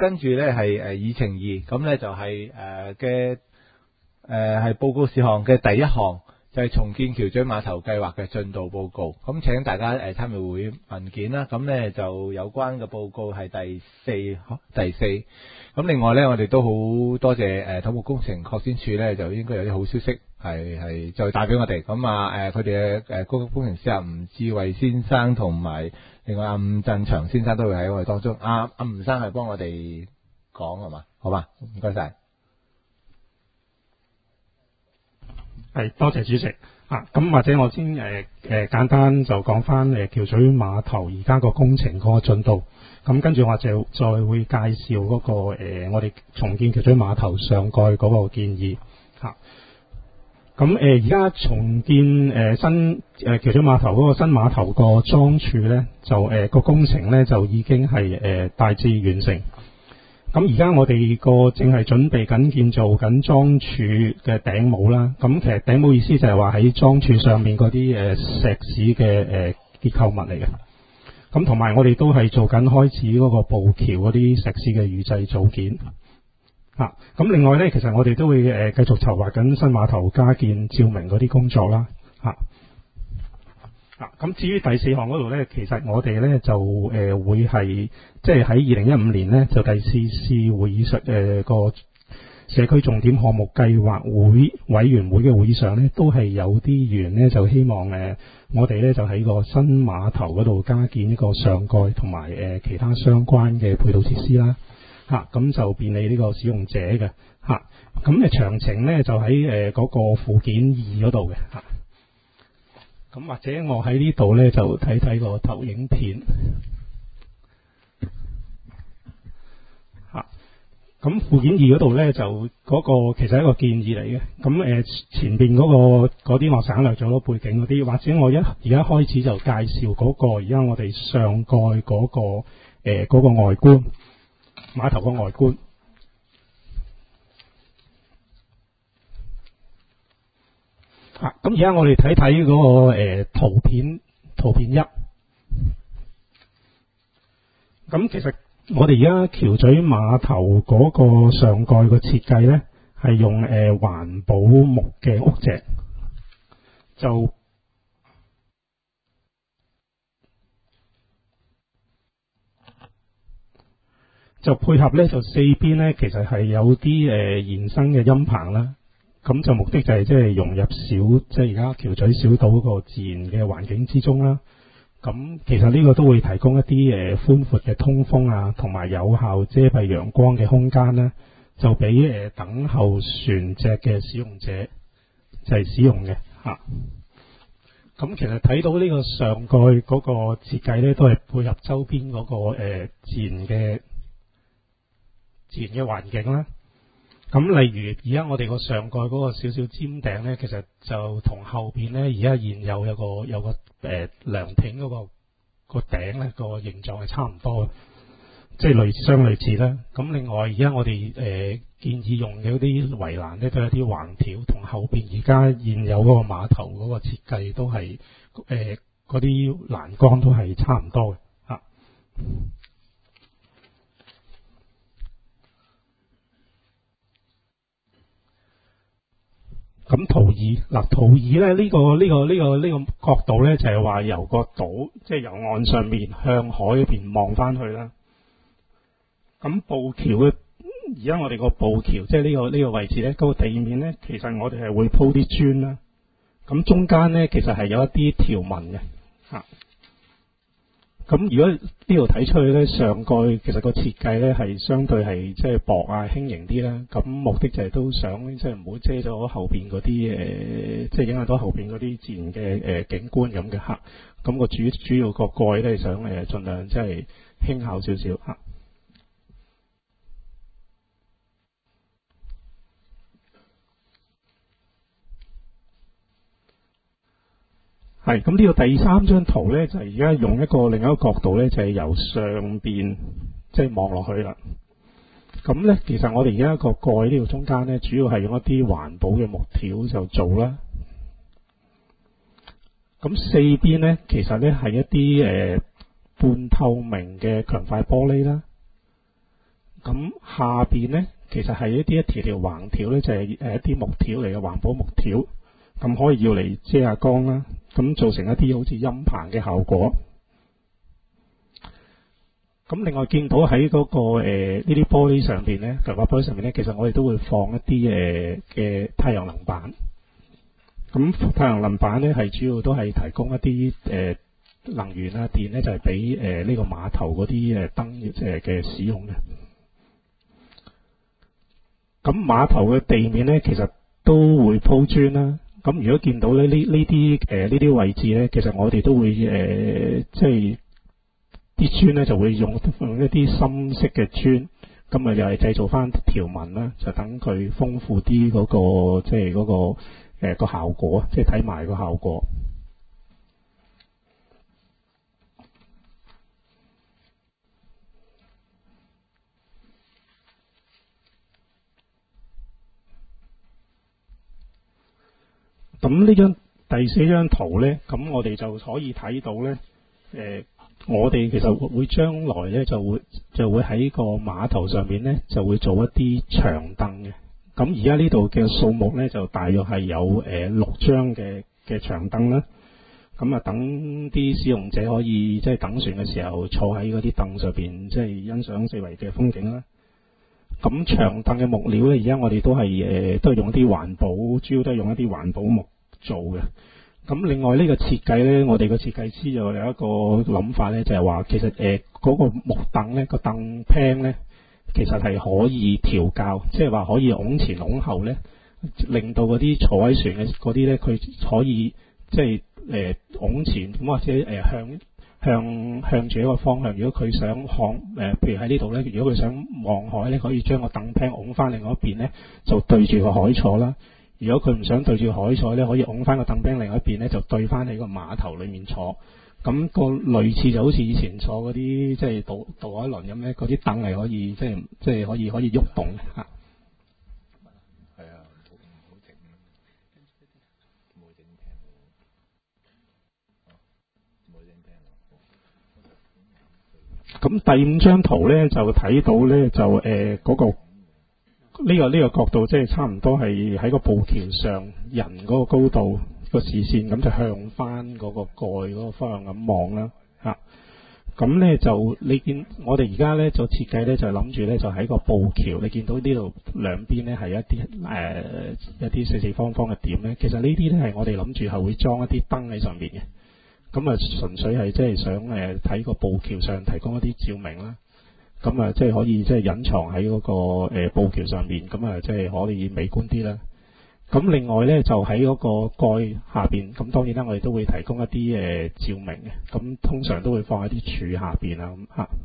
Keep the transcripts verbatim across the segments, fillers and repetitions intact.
跟住咧係誒議程二，咁咧就係誒嘅誒係報告事項嘅第一項，就係重建橋咀碼頭計劃嘅進度報告。咁請大家誒參與會文件啦。咁咧就有關嘅報告係第四第四。咁另外咧，我哋都好多謝誒土木工程擴展署咧，就應該有啲好消息係係再帶俾我哋。咁啊誒佢哋嘅誒高級工程師啊吳志偉先生同埋另外阿伍振祥先生都會喺我哋當中。阿阿吳生係幫我哋講係嘛？好嘛？唔該晒。 係多謝主席啊！咁或者我先誒誒、呃、簡單就講翻誒橋咀碼頭而家個工程嗰個進度。咁跟住我就再會介紹嗰、那個、呃、我哋重建橋咀碼頭上蓋嗰個建議嚇。咁誒而家重建誒、呃、新誒橋咀碼頭嗰個新碼頭個樁柱咧，就誒個、呃、工程咧就已經係誒、呃、大致完成。咁而家我哋個正係準備緊建造緊樁柱嘅頂帽啦。咁其實頂帽意思就係話喺樁柱上面嗰啲誒石屎嘅誒結構物嚟嘅。咁同埋我哋都係做緊開始嗰個步橋嗰啲石屎嘅預製組件。嚇、啊，咁另外咧，其實我哋都會誒、呃、繼續籌劃緊新碼頭加建照明嗰啲工作啦。嚇、啊，啊，咁至於第四項嗰度咧，其實我哋咧就誒、呃、會係即係喺二零一五年咧就第四次會議上誒個社區重點項目計劃會委員會嘅會議上咧，都係有啲議員咧就希望誒、呃、我哋咧就喺個新碼頭嗰度加建一個上蓋同埋誒其他相關嘅配套設施啦。嚇，咁、啊、就便利呢個使用者嘅嚇。咁嘅詳情咧就喺誒嗰個附件二嗰度嘅嚇。咁、啊、或者我喺呢度咧就睇睇個投影片嚇。咁、啊、附件二嗰度咧就嗰、那個其實係一個建議嚟嘅。咁誒、呃、前邊嗰、那個嗰啲我省略咗咯，背景嗰啲，或者我一而家開始就介紹嗰、那個而家我哋上蓋嗰、那個誒嗰、呃那個外觀。碼頭個外觀啊，咁而家我哋睇睇嗰個誒、呃、圖片，圖片一。咁其實我哋而家橋咀碼頭嗰個上蓋個設計咧，係用誒、呃、環保木嘅屋脊，就就配合咧，就四邊咧，其實係有啲誒、呃、延伸嘅陰棚啦。咁就目的就係即係融入小，即係而家橋咀小島嗰個自然嘅環境之中啦。咁其實呢個都會提供一啲誒寬闊嘅通風啊，同埋有效遮蔽陽光嘅空間咧，就俾誒、呃、等候船隻嘅使用者就係使用嘅嚇。咁、啊、其實睇到呢個上蓋嗰個設計咧，都係配合周邊嗰、那個、呃、自然嘅。自然嘅環境啦，咁例如而家我哋個上蓋嗰個少少尖頂咧，其實就同後邊咧而家現有有個有個誒涼亭嗰個個頂咧個形狀係差唔多嘅，即係類似相類似啦。咁另外而家我哋誒、呃、建議用嘅嗰啲圍欄咧，都有啲橫條，同後邊而家現有嗰個碼頭嗰個設計都係誒嗰啲欄杆都係差唔多嘅嚇。咁圖二嗱，圖二咧呢、呢個呢、呢個呢、呢個呢、呢個角度咧就係、是、話由個島，即、就、係、是、由岸上面向海嗰邊望翻去啦。咁步橋嘅而家我哋個步橋，即係呢個呢、呢個位置咧，嗰、嗰個地面咧，其實我哋係會鋪啲磚啦。咁中間咧其實係有一啲條紋嘅嚇。咁如果呢度睇出去咧，上蓋其實個設計咧係相對係即係薄啊輕盈啲啦。咁目的就係都想即係唔好遮咗後邊嗰啲誒，即係影響到後邊嗰啲自然嘅誒、呃、景觀咁嘅嚇。咁、個主主要個蓋咧想誒盡量即係輕巧少少嚇。係，咁呢個第三張圖咧，就係而家用一個另一個角度咧，就係、是、由上邊即係望落去啦。咁咧，其實我哋而家個蓋呢度中間咧，主要係用一啲環保嘅木條就做啦。咁四邊咧，其實咧係一啲誒、呃、半透明嘅強塊玻璃啦。 咁下邊咧其實係一啲一條條橫條咧，就係誒一啲木條嚟嘅環保木條，咁可以要嚟遮下光啦，咁造成一啲好似陰棚嘅效果。咁另外見到喺嗰、個誒呢啲玻璃上邊咧，強化玻璃上面咧，其實我哋都會放一啲誒嘅太陽能板。咁太陽能板咧係主要都係提供一啲誒、呃、能源啊電咧，就係俾誒呢個碼頭嗰啲誒燈誒嘅使用嘅。咁碼頭嘅地面咧，其實都會鋪磚啦。咁如果見到咧呢呢啲誒呢啲位置咧，其實我哋都會誒、呃、即係啲磚咧就會用用一啲深色嘅磚，咁啊又係製造翻條紋啦，就等佢豐富啲嗰、個即係嗰、個誒、呃、個效果，即係睇埋個效果。咁呢張第四張圖咧，咁我哋就可以睇到咧，誒、呃，我哋其實會將來咧就會就會喺個碼頭上面咧就會做一啲長凳嘅。咁而家呢度嘅數目咧就大約係有誒、呃、六張嘅嘅長凳啦。咁啊，等啲使用者可以即係等船嘅時候坐喺嗰啲凳上邊，即係欣賞四圍嘅風景啦。咁長凳嘅木料咧，而家我哋都係誒、呃、都係用一啲環保，主要都係用一啲環保木做嘅。咁另外呢個設計咧，我哋個設計師就有一個諗法咧，就係話其實誒嗰、呃嗰個木凳咧，個凳 pan 咧，其實係可以調校，即係話可以拱前拱後咧，令到嗰啲坐喺船嘅嗰啲咧，佢可以即係誒拱前咁或者誒、呃、向向向住一個方向。如果佢想看誒、呃，譬如喺呢度咧，如果佢想望海咧，可以將個凳 pan 拱翻另外一邊咧，就對住個海坐啦。如果佢唔想對住海坐咧，可以拱翻個凳 pan 另外一邊咧，就對翻喺個碼頭裏面坐。咁、個類似就好似以前坐嗰啲即係渡渡海輪咁咧，嗰啲凳係可以即係即係可以可以喐動嘅嚇。 係啊，唔好整，冇整聽喎，冇整聽喎。 咁第五張圖咧就睇到咧就誒嗰、呃嗰個。呢、這個呢、這個角度即係差唔多係喺個步橋上人嗰個高度個視線咁就向翻嗰個蓋嗰個方向咁望啦嚇。咁、啊、咧就你見我哋而家咧就設計咧就諗住咧就喺個步橋，你見到呢度兩邊咧係一啲誒、呃、一啲四四方方嘅點咧，其實呢啲咧係我哋諗住係會裝一啲燈喺上邊嘅。咁啊純粹係即係想誒睇個步橋上提供一啲照明啦。咁啊，即係可以即係隱藏喺嗰、那個誒、呃、步橋上面，咁啊即係可以美觀啲啦。咁另外咧就喺嗰個蓋下邊，咁當然啦，我哋都會提供一啲誒、呃、照明嘅。咁通常都會放喺啲柱下邊啊咁嚇。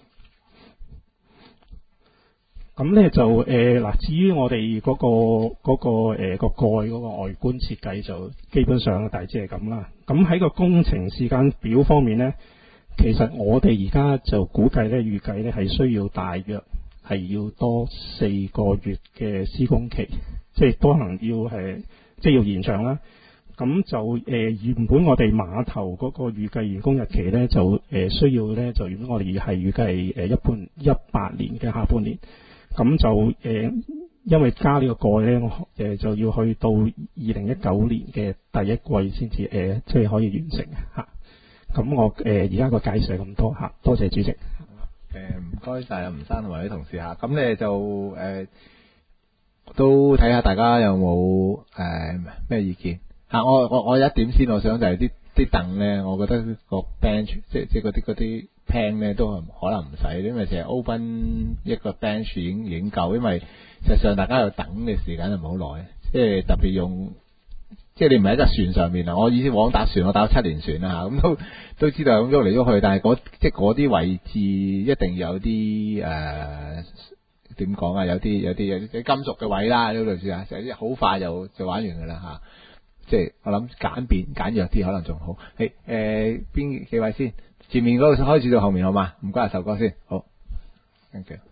咁咧就誒嗱、呃，至於我哋嗰、那個嗰、那個誒、呃、個蓋嗰個外觀設計就基本上大致係咁啦。咁喺個工程時間表方面咧。其實我哋而家就估計咧，預計咧係需要大約係要多四個月嘅施工期，即係都可能要係即係要延長啦。咁就誒、呃、原本我哋碼頭嗰個預計完工日期咧，就誒、呃、需要咧就原本我哋係預計誒一半一八年嘅下半年。咁就誒、呃、因為加呢個蓋咧，誒、呃、就要去到二零一九年嘅第一季先至誒即係可以完成嚇。咁我誒而家個介紹係咁多嚇，多謝主席。誒唔該晒啊，吳生同埋啲同事嚇。咁咧就誒、呃、都睇下大家有冇誒咩意見嚇、啊。我我我有一點先，我想就係啲啲凳咧，我覺得個 bench 即即嗰啲嗰啲 pan 咧都可能唔使，因為成日 open 一個 bench 已經已經夠，因為實際上大家要等嘅時間就唔好耐，即係特別用。即係你唔係喺架船上面啊！我以前往搭船，我搭咗七年船啦嚇，咁都都知道咁喐嚟喐去，但係嗰即係嗰啲位置一定有啲誒點講啊？有啲有啲有啲金屬嘅位啦，呢類似啊，就係好快就就玩完㗎啦嚇。即係我諗簡便簡約啲可能仲好。誒誒邊幾位先？前面嗰度開始到後面好嘛？唔該阿壽哥先，好。thank you。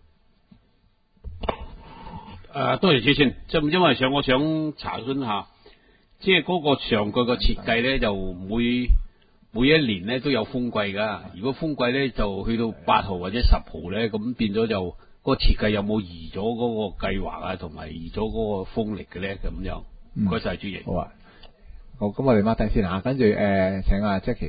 誒多謝主席，即係因為想我想查詢下。即係嗰個上蓋嘅設計咧，就每每一年咧都有風季㗎。如果風季咧就去到八號或者十號咧，咁變咗就個設計有冇移咗嗰個計劃啊，同埋移咗嗰個風力嘅咧咁樣。唔該晒主席。 好啊，好，咁我哋 mark 低先啊，跟住誒請阿 Jackie。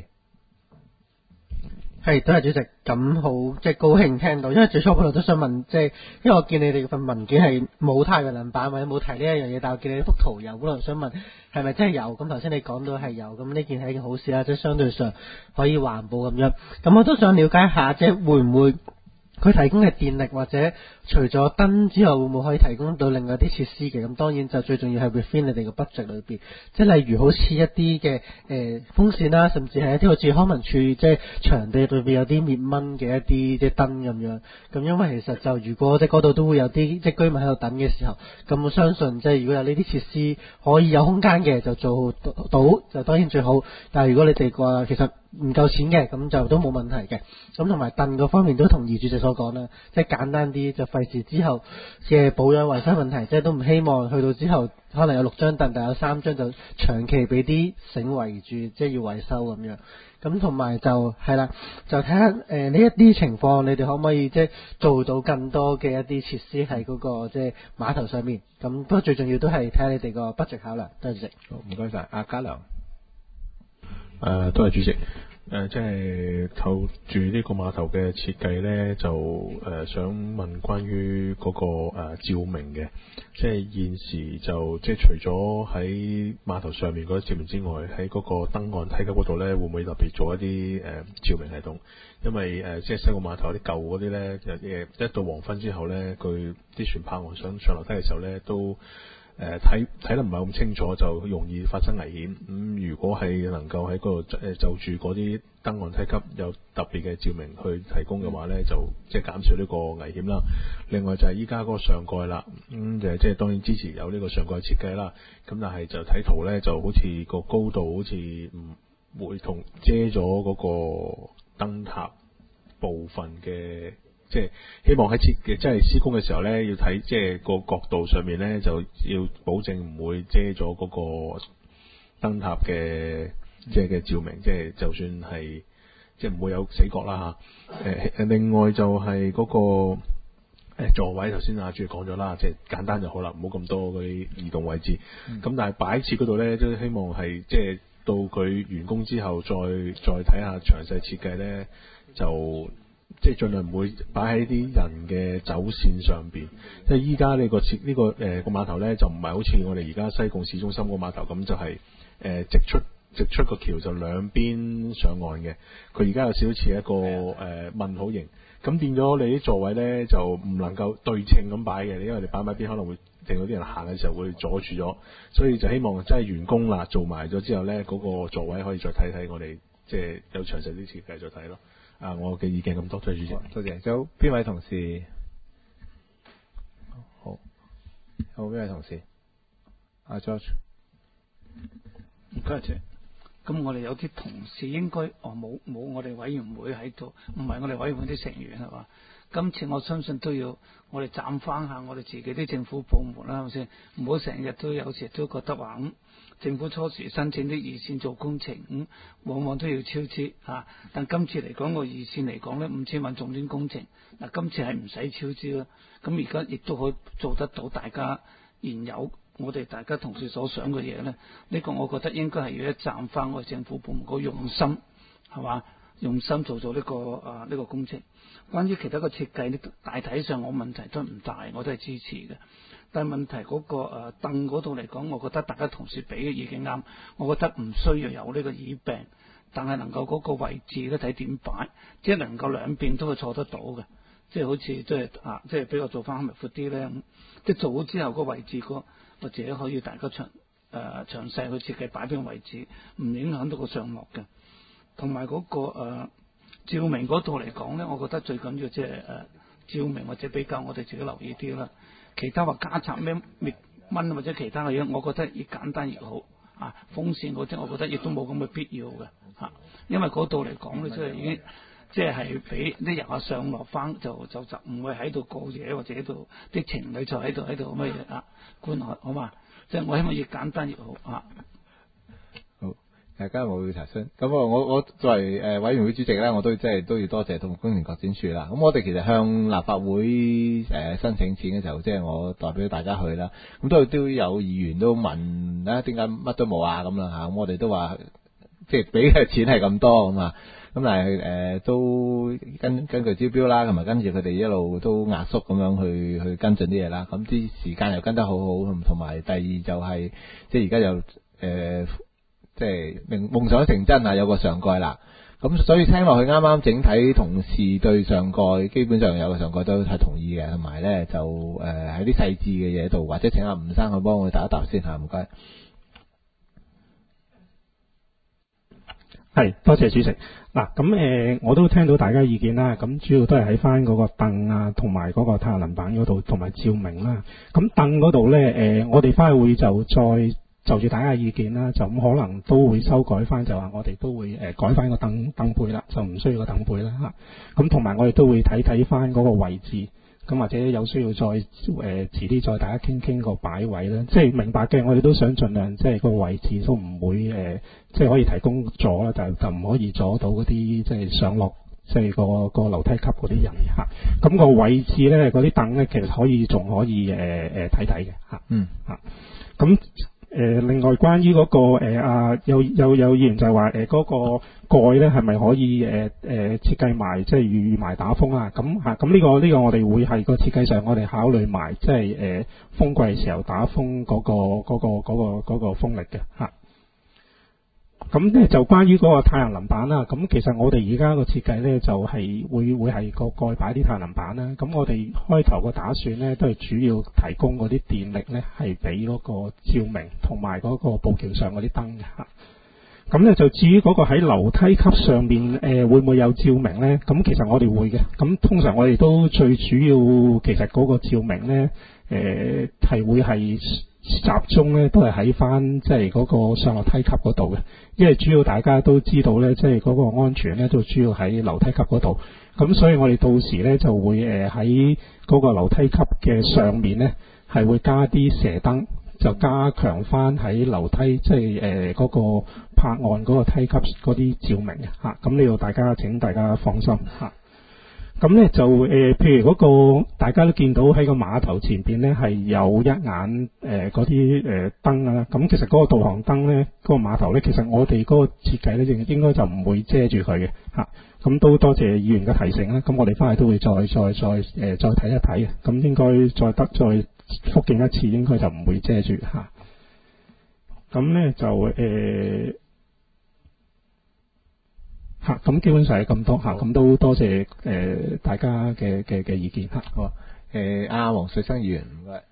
係，多謝主席。咁好，即係高興聽到，因為最初本來都想問，即係因為我見你哋份文件係冇太陽能板或者冇提呢一樣嘢，但係我見你幅圖有，本來想問係咪真係有？咁頭先你講到係有，咁呢件係一件好事啦，即係相對上可以環保咁樣。咁我都想了解下，即係會唔會佢提供嘅電力或者除咗燈之後，會唔會可以提供到另外啲設施嘅？咁當然就最重要係 within 你哋嘅 budget 裏邊，即係例如好似一啲嘅誒風扇啦，甚至係一啲好似康文署即係場地裏邊有啲滅蚊嘅一啲即係燈咁樣。咁因為其實就如果即係嗰度都會有啲即係居民喺度等嘅時候，咁我相信即係如果有呢啲設施可以有空間嘅，就做到就當然最好。但係如果你哋話其實唔夠錢嘅，咁就都冇問題嘅。咁同埋凳嗰方面都同意主席所講啦，即係簡單啲，就費事之後嘅保養維修問題，即係都唔希望去到之後可能有六張凳，但有三張就長期俾啲繩圍住，即係要維修咁樣。咁同埋就係啦，就睇下誒呢一啲情況，你哋可唔可以即係做到更多嘅一啲設施喺嗰個即係碼頭上面？咁不過最重要都係睇下你哋個 budget 考量。多謝主席。 好，唔該晒，阿嘉良。 誒、呃，多謝主席。誒、呃，即係就住呢個碼頭嘅設計呢，就誒、呃、想問關於嗰、那個誒、呃、照明嘅，即係現時就即係除咗喺碼頭上面嗰啲照明之外，喺嗰個燈岸梯級嗰度呢，會唔會特別做一啲誒、呃、照明系統？因為誒、呃、即係西澳碼頭啲舊嗰啲呢，誒一到黃昏之後呢，佢啲船泊岸想上樓梯嘅時候呢，都誒睇睇得唔係咁清楚，就容易發生危險。咁、嗯、如果係能夠喺嗰度誒就住嗰啲燈岸梯級有特別嘅照明去提供嘅話呢，就即係減少呢個危險啦。另外就係依家嗰個上蓋啦，咁就即係當然支持有呢個上蓋設計啦。咁但係就睇圖呢，就好似個高度好似唔會同遮咗嗰個燈塔部分嘅。即係希望喺設嘅，即係施工嘅時候呢，要睇即係個角度上面呢，就要保證唔會遮咗嗰個燈塔嘅即係嘅照明，即係就算係即係唔會有死角啦嚇。誒、呃、另外就係嗰、那個誒、呃、座位，頭先阿主席講咗啦，即係簡單就好啦，唔好咁多嗰啲移動位置。咁、嗯、但係擺設嗰度呢，都希望係即係到佢完工之後再再睇下詳細設計呢，就。即係盡量唔會擺喺啲人嘅走線上邊，即係依家呢個設呢、這個誒個碼頭咧，就唔係好似我哋而家西貢市中心個碼頭咁，就係、是、誒、呃、直出直出個橋就兩邊上岸嘅。佢而家有少少似一個誒、呃、問號形，咁變咗你啲座位咧就唔能夠對稱咁擺嘅，因為你擺埋邊可能會令到啲人行嘅時候會阻住咗，所以就希望真係完工啦，做埋咗之後咧，嗰、那個座位可以再睇睇，我哋即係有詳細啲設計再睇咯。啊！我嘅意見咁多，多謝主席。 多謝。仲有邊位同事？好，好邊位同事？阿 George。 唔該謝。咁我哋有啲同事應該哦冇冇我哋委員會喺度，唔係我哋委員會啲成員係嘛？今次我相信都要我哋斬翻下我哋自己啲政府部門啦，係咪先？唔好成日都有時都覺得話咁。嗯政府初時申請啲二線做工程，咁、嗯、往往都要超支嚇、啊。但今次嚟講個二線嚟講呢，五千萬重點工程，嗱、啊、今次係唔使超支啦。咁而家亦都可以做得到，大家現有我哋大家同事所想嘅嘢呢。呢、呢個我覺得應該係要一站翻我哋政府部門個用心，係嘛？用心做做呢、呢個啊呢、呢個工程。關於其他嘅設計呢，大體上我問題都唔大，我都係支持嘅。但係問題嗰、那個誒凳嗰度嚟講，我覺得大家同事俾嘅意見啱，我覺得唔需要有呢個椅柄，但係能夠嗰個位置咧睇點擺，即係能夠兩邊都係坐得到嘅，即係好似即係啊，即係俾我做翻咪闊啲咧，即係做好之後個位置個或者可以大家詳誒、呃、詳細去設計擺邊個位置，唔影響到個上落嘅。同埋嗰個誒、呃、照明嗰度嚟講咧，我覺得最緊要即係誒照明或者比較我哋自己留意啲啦。其他話加插咩滅蚊或者其他嘅嘢，我覺得越簡單越好啊！風扇嗰啲，我覺得亦都冇咁嘅必要嘅嚇、啊，因為嗰度嚟講咧，即係已經即係係俾啲遊客上落翻，就就就唔會喺度過夜或者喺度啲情侶就喺度喺度乜嘢啊觀看好嘛？即係我希望越簡單越好啊！ 好， 大家冇查詢。咁我我我作為誒委員會主席咧，我都即係都要多謝土木工程拓展署啦。咁我哋其實向立法會誒申請錢嘅時候，即係我代表大家去啦。咁都都有議員都問啊，點解乜都冇啊咁啦嚇。咁我哋都話即係俾嘅錢係咁多咁啊。咁但係誒、呃、都跟根據招標啦，同埋跟住佢哋一路都壓縮咁樣去去跟進啲嘢啦。咁啲時間又跟得好好，同埋第二就係、是、即係而家又誒。呃即係夢夢想成真啊！有個上蓋啦，咁所以聽落去啱啱整體同事對上蓋基本上有個上蓋都係同意嘅，同埋咧就誒喺啲細緻嘅嘢度，或者請阿吳生去幫我答一答先嚇，唔該。 係，多謝主席。嗱，咁誒我都聽到大家意見啦，咁主要都係喺翻嗰個凳啊，同埋嗰個太陽能板嗰度，同埋照明啦。咁凳嗰度咧，誒我哋翻去會就再。就住大家嘅意見啦，就咁可能都會修改翻，就話我哋都會誒、呃、改翻個凳凳背啦，就唔需要個凳背啦嚇。咁同埋我哋都會睇睇翻嗰個位置，咁或者有需要再誒、呃、遲啲再大家傾傾個擺位啦。即係明白嘅，我哋都想盡量即係個位置都唔會誒、呃，即係可以提供咗啦，但係就唔可以阻到嗰啲即係上落即係個個樓梯級嗰啲人嚇。咁、那個位置咧，嗰啲凳咧其實可以仲可以誒誒睇睇嘅嚇。嗯嚇咁。誒、呃，另外關於嗰、那個誒啊，有有有議員就係話誒嗰個蓋咧係咪可以誒誒設計埋即係預埋打風啊？咁嚇咁呢個呢、這個我哋會係個設計上我哋考慮埋即係誒風季時候打風嗰、那個嗰、那個嗰、那個嗰、那個風力嘅嚇。咁、啊、咧就關於嗰個太陽能板啦，咁其實我哋而家個設計咧就係、是、會會係個蓋擺啲太陽能板啦。咁我哋開頭個打算咧都係主要提供嗰啲電力咧係俾嗰個照明同埋嗰個步橋上嗰啲燈嘅嚇。咁咧就至於嗰個喺樓梯級上面誒、呃、會唔會有照明咧？咁其實我哋會嘅。咁通常我哋都最主要其實嗰個照明咧誒係會係。集中咧都係喺翻即係嗰個上落梯級嗰度嘅，因為主要大家都知道咧，即係嗰個安全咧都主要喺樓梯級嗰度。咁所以我哋到時咧就會誒喺嗰個樓梯級嘅上面咧係會加啲射燈，就加強翻喺樓梯即係誒嗰個泊岸嗰個梯級嗰啲照明嘅嚇。咁呢度大家請大家放心嚇。咁咧就誒、呃，譬如嗰、那個大家都見到喺個碼頭前邊咧係有一眼誒嗰啲誒燈啊，咁其實嗰個導航燈咧，嗰、那個碼頭咧，其實我哋嗰個設計咧應應該就唔會遮住佢嘅嚇。咁、啊、都多謝議員嘅提醒啦。咁我哋翻去都會再再再誒、呃、再睇一睇嘅。咁應該再得再復檢一次，應該就唔會遮住嚇。咁、啊、咧就誒。呃嚇，咁基本上係咁多嚇，咁都多謝誒、呃、大家嘅嘅嘅意見嚇。 好，誒阿黃水生議員唔該，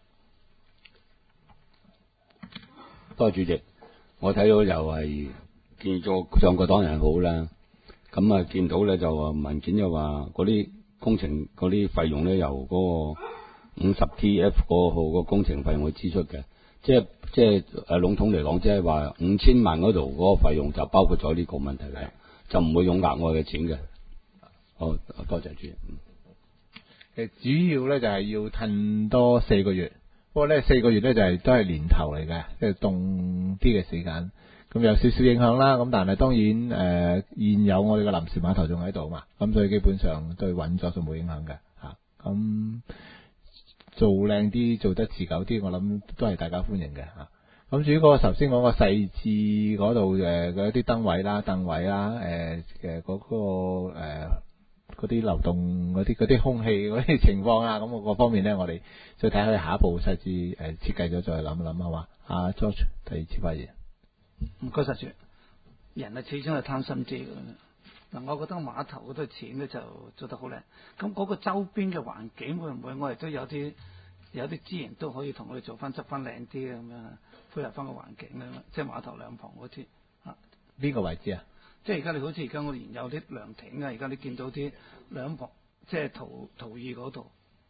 多謝主席。我睇到又係見咗上個當然係好啦，咁啊見到咧就話文件又話嗰啲工程嗰啲費用咧由嗰個五十 T F 嗰號個工程費用去支出嘅，即係即係誒籠統嚟講，即係話五千萬嗰度嗰個費用就包括咗呢個問題嘅。就唔會用額外嘅錢嘅。好，多謝主席。 誒，主要咧就係要褪多四個月，不過咧四個月咧就係、是、都係年頭嚟嘅，即係凍啲嘅時間，咁有少少影響啦。咁但係當然誒、呃、現有我哋嘅臨時碼頭仲喺度嘛，咁所以基本上對運作就冇影響嘅嚇。咁、啊、做靚啲，做得持久啲，我諗都係大家歡迎嘅嚇。咁至於嗰個頭先講個細緻嗰度誒嗰啲燈位啦、凳位啦、誒誒嗰個誒嗰啲流動嗰啲嗰啲空氣嗰啲情況啊，咁個方面咧，我哋再睇下佢下一步細緻誒設計咗再諗一諗好嘛？阿 George 第二次發言。 唔該晒主席。人啊，始終係貪心啲嘅。嗱，我覺得碼頭嗰度錢咧就做得好靚。咁嗰個周邊嘅環境會唔會我哋都有啲有啲資源都可以同佢哋做翻執翻靚啲咁樣？配合翻個環境咧，即係碼頭兩旁嗰啲啊。 邊個位置啊？ 即係而家你好似而家我哋有啲涼亭啊，而家你見到啲兩旁，即係圖圖二嗰度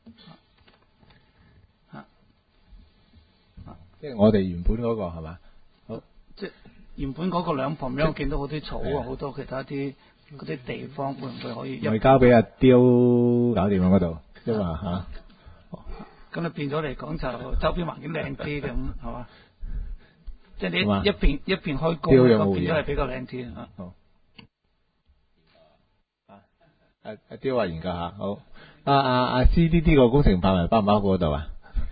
啊啊！ 即係我哋原本嗰個係嘛？好， 即係原本嗰個兩旁邊，我見到好啲草啊，好多其他啲嗰啲地方，會唔會可以？ 咪交俾阿雕搞掂啊嗰度，即係話嚇。 咁你變咗嚟講就周邊環境靚啲咁係嘛？ 即係你係嘛一邊一邊開工， 雕有冇嘢咁變咗係比較靚啲啊。 好。誒誒，雕話研究下，好。啊啊啊 C D D 個工程範圍包唔包括嗰度啊？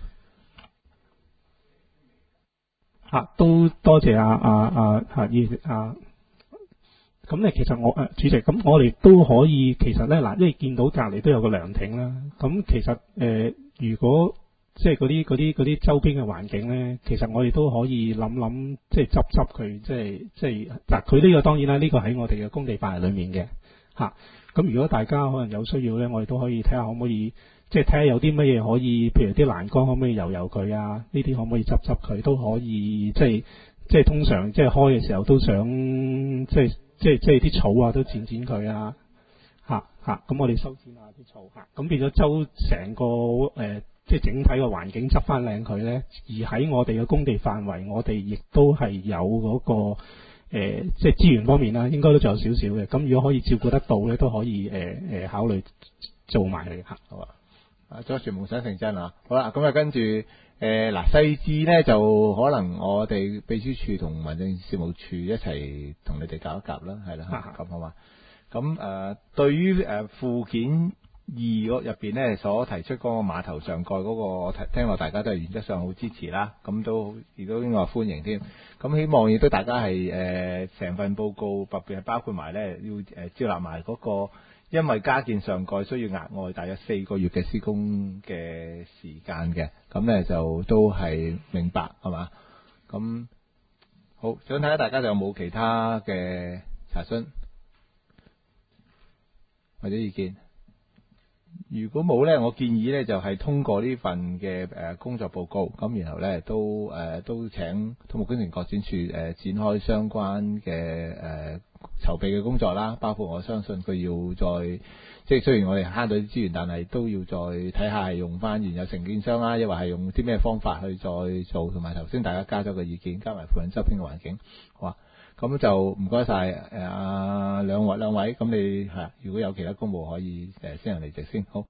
啊，都多謝啊啊啊啊葉啊。咁咧，其實我誒、啊、主席，咁我哋都可以，其實咧嗱，因為見到隔離都有個涼亭啦。咁其實誒、呃，如果即係嗰啲嗰啲嗰啲周邊嘅環境咧，其實我哋都可以諗諗，即係執執佢，即係即係嗱，佢呢個當然啦，呢、這個喺我哋嘅工地範圍裡面嘅嚇。咁、啊、如果大家可能有需要咧，我哋都可以睇下可唔可以，即係睇下有啲乜嘢可以，譬如啲欄杆可唔可以油油佢啊？呢啲可唔可以執執佢都可以，即係即係通常即係開嘅時候都想即係。即係即係啲草啊，都剪剪佢啊，嚇嚇咁我哋修剪下啲草嚇，咁變咗周成個誒、呃，即係整體個環境執翻靚佢咧。而喺我哋嘅工地範圍，我哋亦都係有嗰、那個、呃、即係資源方面啦，應該都仲有少少嘅。咁如果可以照顧得到咧，都可以誒誒、呃、考慮做埋佢嚇。 好啊，啊作住夢想成真啊！好啦，咁啊跟住。誒嗱細緻咧就可能我哋秘書處同民政事務處一齊同你哋夾一夾啦，係啦，咁好嘛？咁誒、呃、對於誒、呃、附件二嗰入邊咧所提出嗰個碼頭上蓋嗰、那個，我聽落大家都係原則上好支持啦，咁都亦都應該話歡迎添。咁希望亦都大家係誒成份報告，特別係包括埋咧要誒招納埋嗰個。因為加建上蓋需要額外大約四個月嘅施工嘅時間嘅，咁咧就都係明白係嘛？咁好，想睇下大家有冇其他嘅查詢或者意見？如果冇咧，我建議咧就係通過呢份嘅誒工作報告，咁然後咧都誒都請土木工程拓展署誒展開相關嘅誒籌備嘅工作啦，包括我相信佢要再即係雖然我哋慳到啲資源，但係都要再睇下係用翻原有承建商啦，抑或係用啲咩方法去再做，同埋頭先大家加咗個意見，加埋附近周邊嘅環境，好啊。咁就唔該晒誒啊兩位兩位，咁你係如果有其他公務可以誒先行離席先，好。